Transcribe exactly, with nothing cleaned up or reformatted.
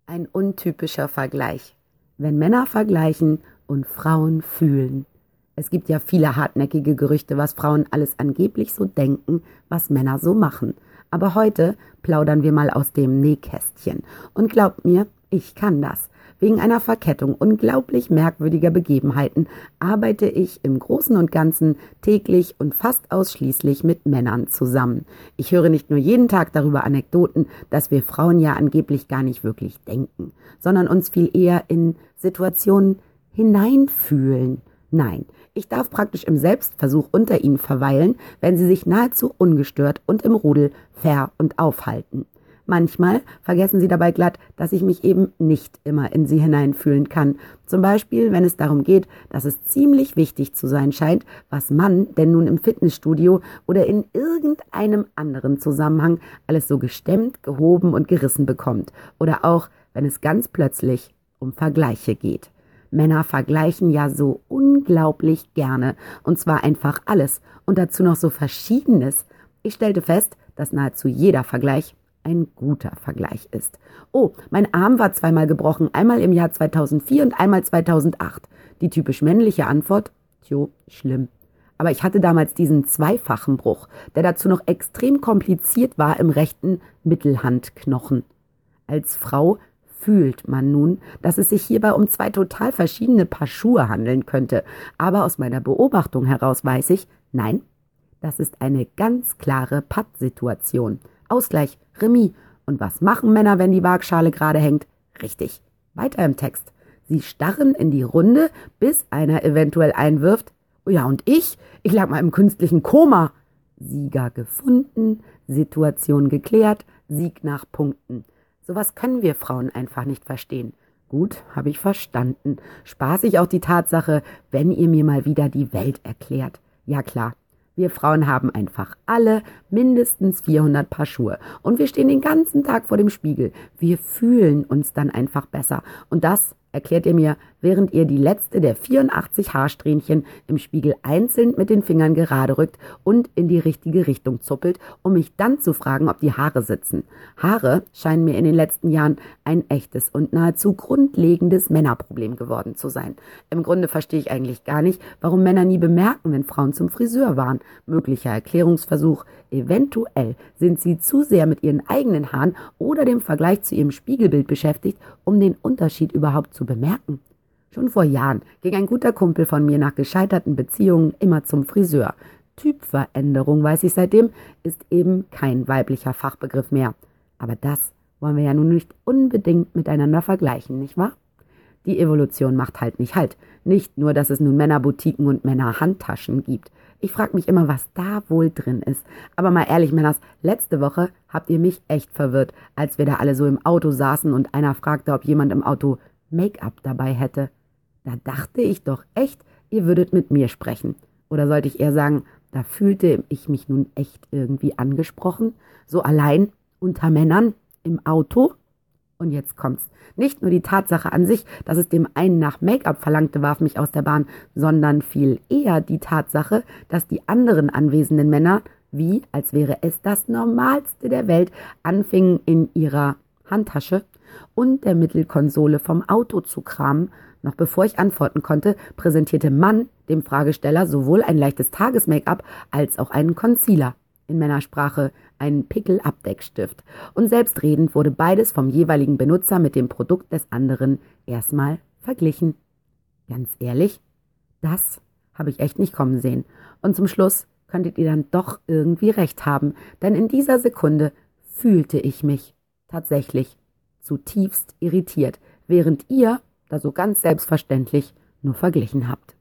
Ein untypischer Vergleich. Wenn Männer vergleichen und Frauen fühlen. Es gibt ja viele hartnäckige Gerüchte, was Frauen alles angeblich so denken, was Männer so machen. Aber heute plaudern wir mal aus dem Nähkästchen. Und glaubt mir, ich kann das. Wegen einer Verkettung unglaublich merkwürdiger Begebenheiten arbeite ich im Großen und Ganzen täglich und fast ausschließlich mit Männern zusammen. Ich höre nicht nur jeden Tag darüber Anekdoten, dass wir Frauen ja angeblich gar nicht wirklich denken, sondern uns viel eher in Situationen hineinfühlen. Nein, ich darf praktisch im Selbstversuch unter ihnen verweilen, wenn sie sich nahezu ungestört und im Rudel ver- und aufhalten. Manchmal vergessen sie dabei glatt, dass ich mich eben nicht immer in sie hineinfühlen kann. Zum Beispiel, wenn es darum geht, dass es ziemlich wichtig zu sein scheint, was man denn nun im Fitnessstudio oder in irgendeinem anderen Zusammenhang alles so gestemmt, gehoben und gerissen bekommt. Oder auch, wenn es ganz plötzlich um Vergleiche geht. Männer vergleichen ja so unglaublich gerne, und zwar einfach alles und dazu noch so Verschiedenes. Ich stellte fest, dass nahezu jeder Vergleich ein guter Vergleich ist. Oh, mein Arm war zweimal gebrochen, einmal im Jahr zweitausendvier und einmal zweitausendacht. Die typisch männliche Antwort, tjo, schlimm. Aber ich hatte damals diesen zweifachen Bruch, der dazu noch extrem kompliziert war im rechten Mittelhandknochen. Als Frau fühlt man nun, dass es sich hierbei um zwei total verschiedene Paar Schuhe handeln könnte. Aber aus meiner Beobachtung heraus weiß ich, nein, das ist eine ganz klare Pattsituation. Ausgleich, Remis. Und was machen Männer, wenn die Waagschale gerade hängt? Richtig, weiter im Text. Sie starren in die Runde, bis einer eventuell einwirft, oh ja, und ich? Ich lag mal im künstlichen Koma. Sieger gefunden, Situation geklärt, Sieg nach Punkten. Sowas können wir Frauen einfach nicht verstehen. Gut, habe ich verstanden. Spaßig auch die Tatsache, wenn ihr mir mal wieder die Welt erklärt. Ja klar. Wir Frauen haben einfach alle mindestens vierhundert Paar Schuhe und wir stehen den ganzen Tag vor dem Spiegel. Wir fühlen uns dann einfach besser und das erklärt ihr mir, während ihr die letzte der vierundachtzig Haarsträhnchen im Spiegel einzeln mit den Fingern gerade rückt und in die richtige Richtung zuppelt, um mich dann zu fragen, ob die Haare sitzen. Haare scheinen mir in den letzten Jahren ein echtes und nahezu grundlegendes Männerproblem geworden zu sein. Im Grunde verstehe ich eigentlich gar nicht, warum Männer nie bemerken, wenn Frauen zum Friseur waren. Möglicher Erklärungsversuch, eventuell sind sie zu sehr mit ihren eigenen Haaren oder dem Vergleich zu ihrem Spiegelbild beschäftigt, um den Unterschied überhaupt zu bemerken. Schon vor Jahren ging ein guter Kumpel von mir nach gescheiterten Beziehungen immer zum Friseur. Typveränderung, weiß ich seitdem, ist eben kein weiblicher Fachbegriff mehr. Aber das wollen wir ja nun nicht unbedingt miteinander vergleichen, nicht wahr? Die Evolution macht halt nicht Halt. Nicht nur, dass es nun Männerboutiquen und Männerhandtaschen gibt. Ich frage mich immer, was da wohl drin ist. Aber mal ehrlich, Männers, letzte Woche habt ihr mich echt verwirrt, als wir da alle so im Auto saßen und einer fragte, ob jemand im Auto Make-up dabei hätte. Da dachte ich doch echt, ihr würdet mit mir sprechen. Oder sollte ich eher sagen, da fühlte ich mich nun echt irgendwie angesprochen, so allein unter Männern im Auto. Und jetzt kommt's. Nicht nur die Tatsache an sich, dass es dem einen nach Make-up verlangte, warf mich aus der Bahn, sondern viel eher die Tatsache, dass die anderen anwesenden Männer, wie als wäre es das Normalste der Welt, anfingen in ihrer Handtasche und der Mittelkonsole vom Auto zu kramen. Noch bevor ich antworten konnte, präsentierte Mann dem Fragesteller sowohl ein leichtes Tages-Make-up als auch einen Concealer. In Männersprache einen Pickel-Abdeckstift. Und selbstredend wurde beides vom jeweiligen Benutzer mit dem Produkt des anderen erstmal verglichen. Ganz ehrlich, das habe ich echt nicht kommen sehen. Und zum Schluss könntet ihr dann doch irgendwie recht haben, denn in dieser Sekunde fühlte ich mich tatsächlich zutiefst irritiert, während ihr da so ganz selbstverständlich nur verglichen habt.